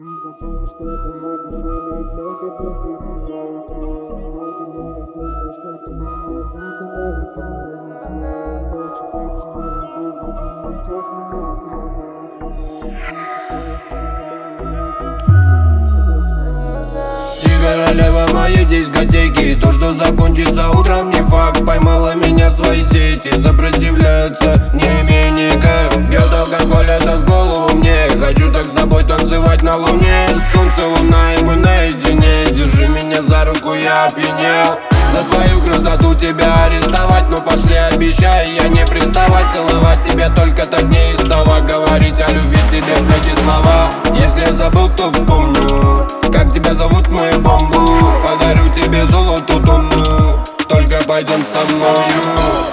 Королева моей дискотеки. То, что закончится утром, не факт. Поймала меня в свои сети. Сопротивляются, не имея никак. Бьет алкоголь, это в голову мне. Хочу так с тобой танцевать на луне. Солнце, луна и мы наедине. Держи меня за руку, я опьянел. За твою красоту тебя арестовать. Ну пошли, обещаю, я не приставать. Целовать тебя только так неистово. Говорить о любви тебе в плечи слова. Если я забыл, то вспомню. Как тебя зовут, мою бомбу? Подарю тебе золотую тонну. Только пойдем со мною.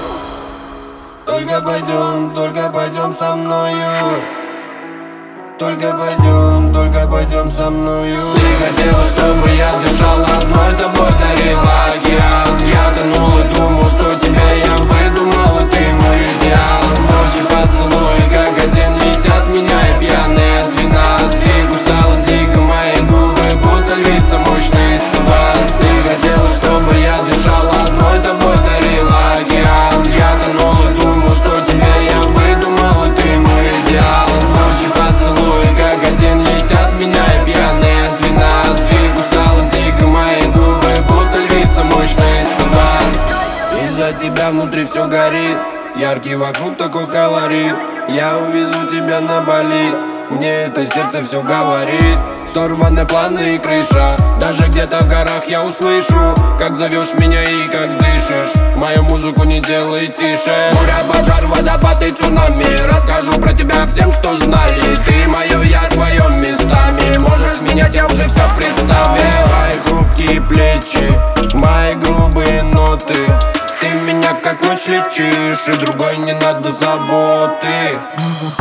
Только пойдем со мною. Только пойдем со мною. Ты хотела, чтобы я дышал одной тобой, дарила океан. Я тонул и думал, что тебя я выдумал, и ты мой идеал. Ночи поцелуи, как один, летят меня и пьяные от вина. Ты кусала дико мои губы, будто львица мощная сова. Ты хотела, чтобы я дышал одной тобой, дарила океан. Я тонул и думал, что тебя я выдумал, и ты мой идеал. Ночи поцелуи, как один, летят меня и пьяные от вина. Ты кусала дико мои губы, будто львица мощная сова. Из-за тебя внутри все горит, яркий вокруг такой колорит. Я увезу тебя на Бали, мне это сердце все говорит. Сорваны планы и крыша, даже где-то в горах я услышу, как зовешь меня и как дышишь. Мою музыку не делай тише. Море, пожар, водопад и цунами. Расскажу про тебя всем, что знали. Ты мое, я твоем местами. Можешь менять, я уже все представил. Твои хрупкие плечи, мои грубые ноты. Ты меня как ночь лечишь, и другой не надо заботы.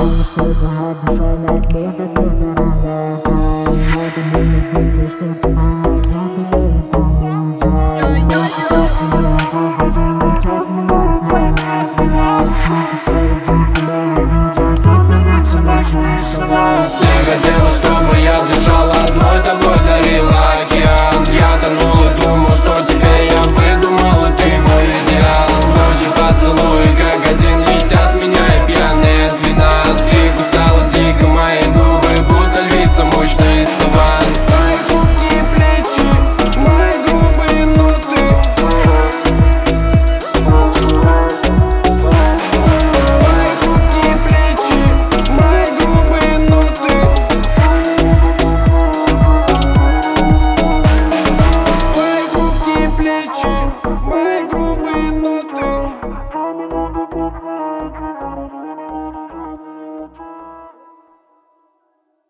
Что тебя